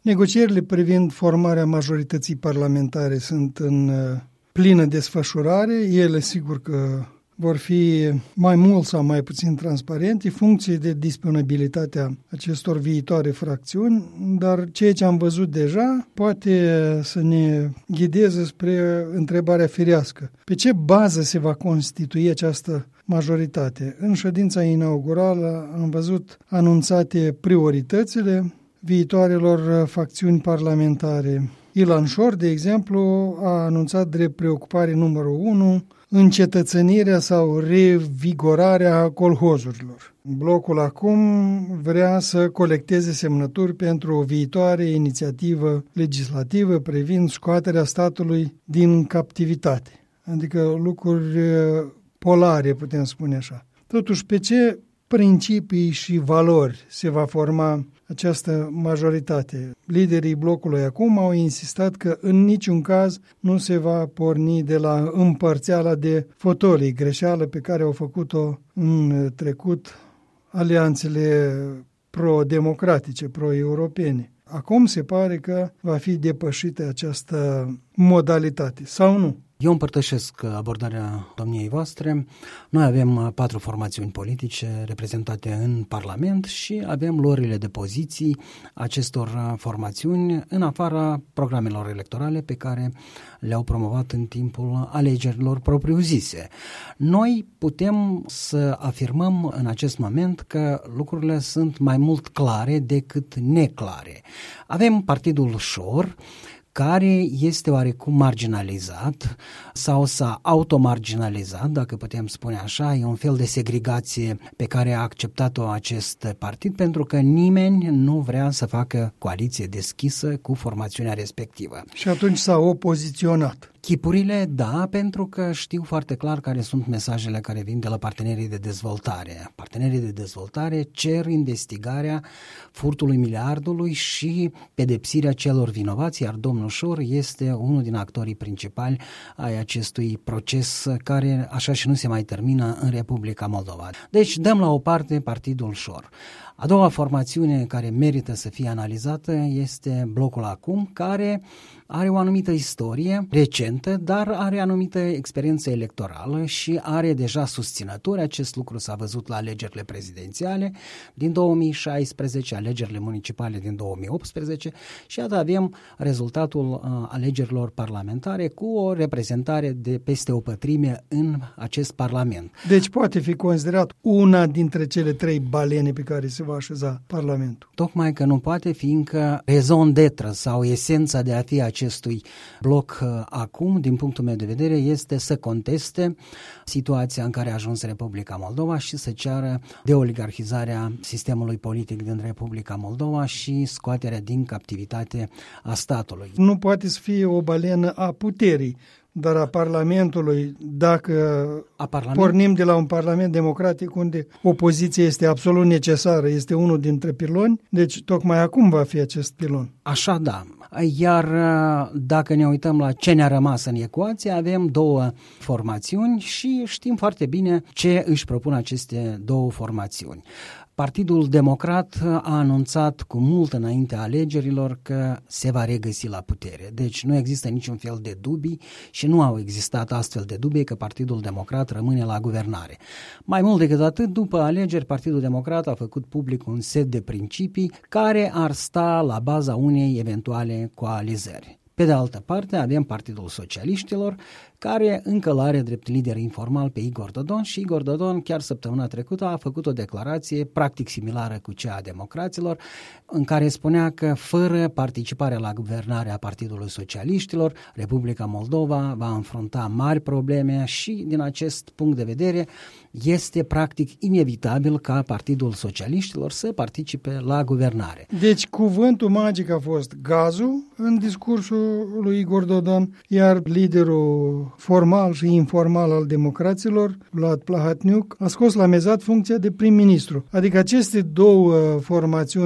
Negocierile privind formarea majorității parlamentare sunt în plină desfășurare. Ele, sigur că vor fi mai mult sau mai puțin transparente, funcție de disponibilitatea acestor viitoare fracțiuni, dar ceea ce am văzut deja poate să ne ghideze spre întrebarea firească. Pe ce bază se va constitui această majoritate? În ședința inaugurală am văzut anunțate prioritățile viitoarelor facțiuni parlamentare. Ilan Șor, de exemplu, a anunțat drept preocupare numărul 1 încetățenirea sau revigorarea colhozurilor. Blocul acum vrea să colecteze semnături pentru o viitoare inițiativă legislativă privind scoaterea statului din captivitate. Adică lucruri polare, putem spune așa. Totuși, pe ce principii și valori se va forma această majoritate? Liderii blocului acum au insistat că în niciun caz nu se va porni de la împărțeala de fotolii, greșeală pe care au făcut-o în trecut alianțele pro-democratice, pro-europene. Acum se pare că va fi depășită această modalitate, sau nu? Eu împărtășesc abordarea domniei voastre. Noi avem 4 formațiuni politice reprezentate în Parlament și avem luările de poziții acestor formațiuni în afara programelor electorale pe care le-au promovat în timpul alegerilor propriu-zise. Noi putem să afirmăm în acest moment că lucrurile sunt mai mult clare decât neclare. Avem Partidul Șor, care este oarecum marginalizat sau s-a automarginalizat, dacă putem spune așa. E un fel de segregație pe care a acceptat-o acest partid, pentru că nimeni nu vrea să facă coaliție deschisă cu formațiunea respectivă. Și atunci s-a opoziționat. Chipurile, da, pentru că știu foarte clar care sunt mesajele care vin de la partenerii de dezvoltare. Partenerii de dezvoltare cer investigarea furtului miliardului și pedepsirea celor vinovați, iar domnul Șor este unul din actorii principali ai acestui proces care așa și nu se mai termină în Republica Moldova. Deci dăm la o parte Partidul Șor. A doua formațiune care merită să fie analizată este Blocul Acum, care are o anumită istorie recentă, dar are anumită experiență electorală și are deja susținători. Acest lucru s-a văzut la alegerile prezidențiale din 2016, alegerile municipale din 2018 și iată avem rezultatul alegerilor parlamentare cu o reprezentare de peste o pătrime în acest Parlament. Deci poate fi considerat una dintre cele 3 balene pe care se va așeza Parlamentul. Tocmai că nu poate, fiindcă raison d'être sau esența de a fi acestui bloc acum, din punctul meu de vedere, este să conteste situația în care a ajuns Republica Moldova și să ceară deoligarhizarea sistemului politic din Republica Moldova și scoaterea din captivitate a statului. Nu poate să fie o balenă a puterii, dar a Parlamentului, dacă pornim de la un Parlament democratic unde opoziția este absolut necesară, este unul dintre piloni, deci tocmai acum va fi acest pilon. Așa da. Iar dacă ne uităm la ce ne-a rămas în ecuație, avem 2 formațiuni și știm foarte bine ce își propun aceste 2 formațiuni. Partidul Democrat a anunțat cu mult înainte alegerilor că se va regăsi la putere. Deci nu există niciun fel de dubii și nu au existat astfel de dubii că Partidul Democrat rămâne la guvernare. Mai mult decât atât, după alegeri, Partidul Democrat a făcut public un set de principii care ar sta la baza unei eventuale coalizări. Pe de altă parte, avem Partidul Socialiștilor, care încă l-are drept lider informal pe Igor Dodon și Igor Dodon chiar săptămâna trecută a făcut o declarație practic similară cu cea a democraților, în care spunea că fără participarea la guvernarea Partidului Socialiștilor, Republica Moldova va înfrunta mari probleme și din acest punct de vedere este practic inevitabil ca Partidul Socialiștilor să participe la guvernare. Deci cuvântul magic a fost gazul în discursul lui Igor Dodon, iar liderul formal și informal al democraților, Vlad Plahatniuc, a scos la mezat funcția de prim-ministru. Adică aceste 2 formațiuni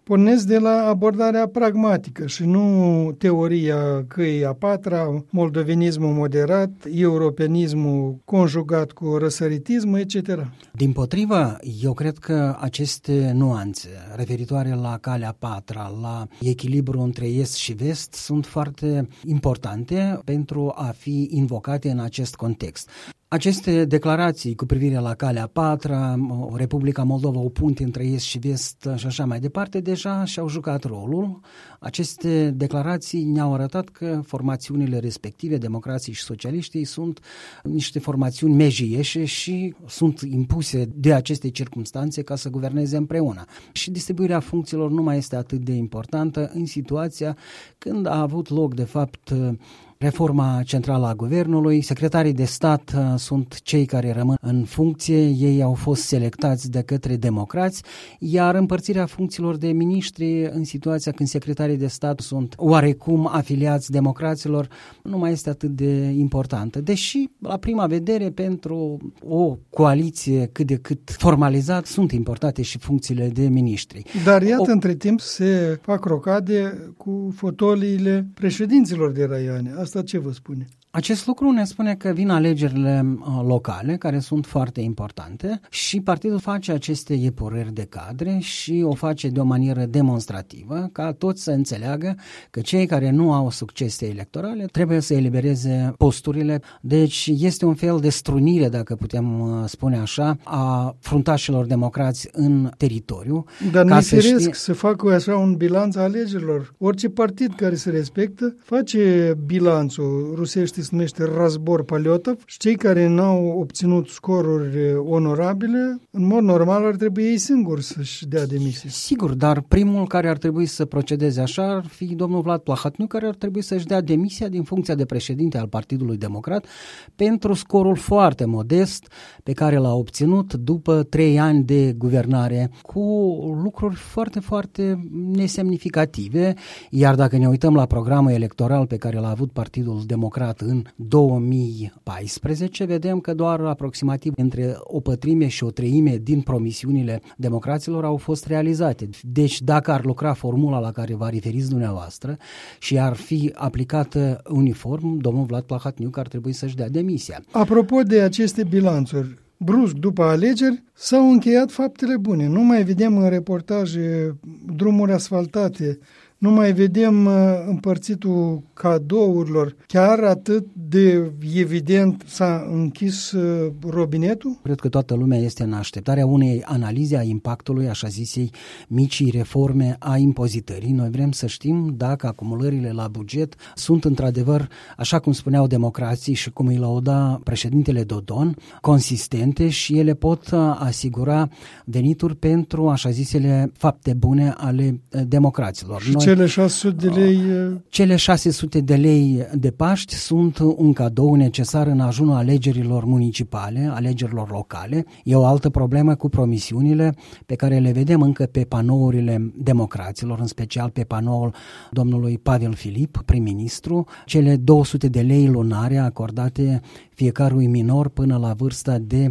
pornesc de la abordarea pragmatică și nu teoria căii a patra, moldovenismul moderat, europenismul conjugat cu răsăritismul, etc. Dimpotrivă, eu cred că aceste nuanțe referitoare la calea patra, la echilibru între est și vest, sunt foarte importante pentru a fi invocate în acest context. Aceste declarații cu privire la calea patra, Republica Moldova, o punte între est și vest și așa mai departe, deja și-au jucat rolul. Aceste declarații ne-au arătat că formațiunile respective, democrații și socialiștii, sunt niște formațiuni mejieșe și sunt impuse de aceste circumstanțe ca să guverneze împreună. Și distribuirea funcțiilor nu mai este atât de importantă în situația când a avut loc, de fapt, reforma centrală a guvernului. Secretarii de stat sunt cei care rămân în funcție, ei au fost selectați de către democrați, iar împărțirea funcțiilor de miniștri în situația când secretarii de stat sunt oarecum afiliați democraților nu mai este atât de importantă. Deși, la prima vedere, pentru o coaliție cât de cât formalizat, sunt importante și funcțiile de miniștri. Dar iată, între timp se fac rocade cu fotoliile președinților de raioane. Asta ce vă spune? Acest lucru ne spune că vin alegerile locale, care sunt foarte importante, și partidul face aceste epurări de cadre și o face de o manieră demonstrativă, ca toți să înțeleagă că cei care nu au succese electorale trebuie să elibereze posturile. Deci este un fel de strunire, dacă putem spune așa, a fruntașilor democrați în teritoriu. Dar nu firesc să facă așa un bilanț a alegerilor. Orice partid care se respectă face bilanțul rusește se numește Razbor Paliotov și cei care n-au obținut scoruri onorabile, în mod normal ar trebui ei singuri să-și dea demisia. Sigur, dar primul care ar trebui să procedeze așa ar fi domnul Vlad Plahotniuc, care ar trebui să-și dea demisia din funcția de președinte al Partidului Democrat pentru scorul foarte modest pe care l-a obținut după 3 ani de guvernare, cu lucruri foarte, foarte nesemnificative, iar dacă ne uităm la programul electoral pe care l-a avut Partidul Democrat în 2014, vedem că doar aproximativ între o pătrime și o treime din promisiunile democraților au fost realizate. Deci dacă ar lucra formula la care vă referiți dumneavoastră și ar fi aplicată uniform, domnul Vlad Plahotniuc ar trebui să-și dea demisia. Apropo de aceste bilanțuri, brusc după alegeri s-au încheiat faptele bune. Nu mai vedem în reportaje drumuri asfaltate, nu mai vedem împărțitul cadourilor. Chiar atât de evident s-a închis robinetul? Cred că toată lumea este în așteptarea unei analize a impactului, așa zisei, micii reforme a impozitării. Noi vrem să știm dacă acumulările la buget sunt într-adevăr, așa cum spuneau democrații și cum îi lăuda președintele Dodon, consistente și ele pot asigura venituri pentru așa zisele fapte bune ale democraților. Cele 600 de lei... Cele 600 de lei de Paști sunt un cadou necesar în ajunul alegerilor municipale, alegerilor locale. E o altă problemă cu promisiunile pe care le vedem încă pe panourile democraților, în special pe panoul domnului Pavel Filip, prim-ministru, cele 200 de lei lunare acordate fiecărui minor până la vârsta de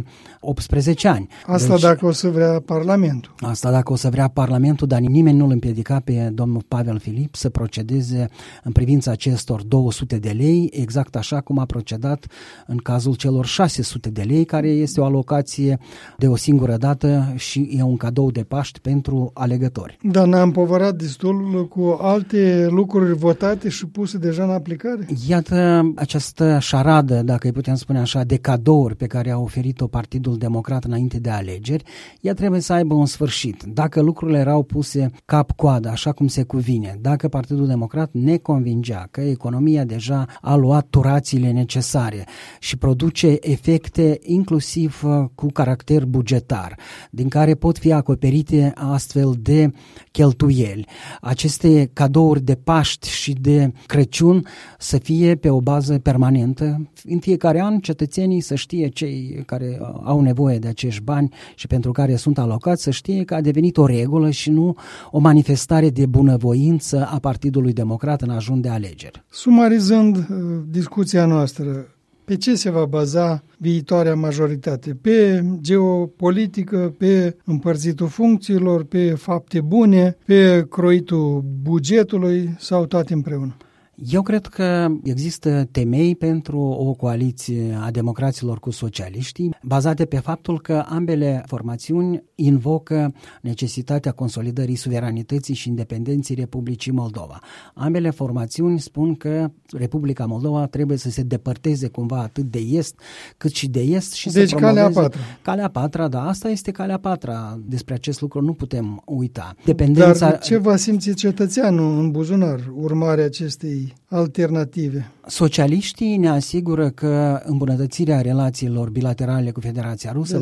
18 ani. Asta deci, dacă o să vrea Parlamentul. Asta dacă o să vrea Parlamentul, dar nimeni nu îl împiedica pe domnul Pavel Filip să procedeze în privința acestor 200 de lei, exact așa cum a procedat în cazul celor 600 de lei, care este o alocație de o singură dată și e un cadou de Paști pentru alegători. Dar ne-am împovărat destul cu alte lucruri votate și puse deja în aplicare? Iată această șaradă, dacă îi putem spune așa, de cadouri pe care a oferit-o Partidul Democrat înainte de alegeri, ea trebuie să aibă un sfârșit. Dacă lucrurile erau puse cap-coadă, așa cum se cuvine, dacă Partidul Democrat ne convingea că economia deja a luat turațiile necesare și produce efecte inclusiv cu caracter bugetar, din care pot fi acoperite astfel de cheltuieli, aceste cadouri de Paști și de Crăciun să fie pe o bază permanentă. În fiecare an cetățenii să știe, cei care au nevoie de acești bani și pentru care sunt alocați, să știe că a devenit o regulă și nu o manifestare de bunăvoință a Partidului Democrat în ajun de alegeri. Sumarizând discuția noastră, Pe ce se va baza viitoarea majoritate? Pe geopolitică, pe împărțitul funcțiilor, pe fapte bune, pe croitul bugetului sau toate împreună? Eu cred că există temei pentru o coaliție a democraților cu socialiștii, bazate pe faptul că ambele formațiuni invocă necesitatea consolidării suveranității și independenței Republicii Moldova. Ambele formațiuni spun că Republica Moldova trebuie să se depărteze cumva atât de est cât și de est și deci să promoveze calea a patra. Calea a patra, da, asta este calea a patra. Despre acest lucru nu putem uita. Dependența... Dar ce va simți cetățeanul în buzunar urmarea acestei alternative? Socialiștii ne asigură că îmbunătățirea relațiilor bilaterale cu Federația Rusă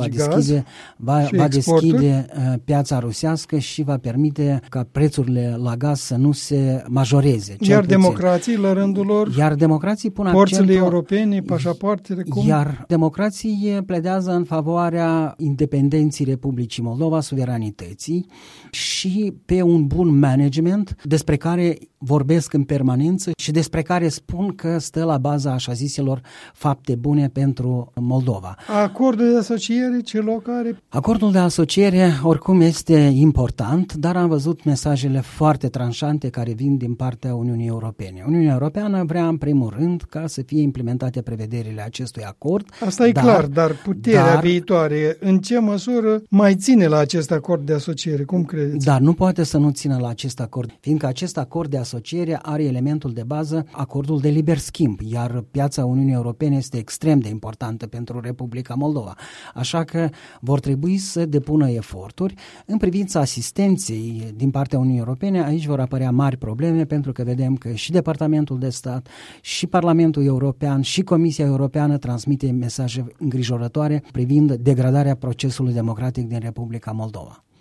va deschide piața rusească și va permite ca prețurile la gaz să nu se majoreze. Iar democrații, la rândul lor, pun porțile europene, pașapoartele, cum? Iar democrații pledează în favoarea independenței Republicii Moldova, suveranității și pe un bun management despre care vorbesc în permanență și despre care spun că stă la baza așa ziselor fapte bune pentru Moldova. Acordul de asociere, ce loc are? Acordul de asociere oricum este important, dar am văzut mesajele foarte tranșante care vin din partea Uniunii Europene. Uniunea Europeană vrea în primul rând ca să fie implementate prevederile acestui acord. Asta e clar, dar puterea viitoare în ce măsură mai ține la acest acord de asociere? Cum credeți? Dar nu poate să nu țină la acest acord, fiindcă acest acord de asociere are elementul de bază, acordul de liber schimb, iar piața Uniunii Europene este extrem de importantă pentru Republica Moldova. Așa că vor trebui să depună eforturi în privința asistenței din partea Uniunii Europene. Aici vor apărea mari probleme pentru că vedem că și Departamentul de Stat, și Parlamentul European, și Comisia Europeană transmite mesaje îngrijorătoare privind degradarea procesului democratic din Republica Moldova.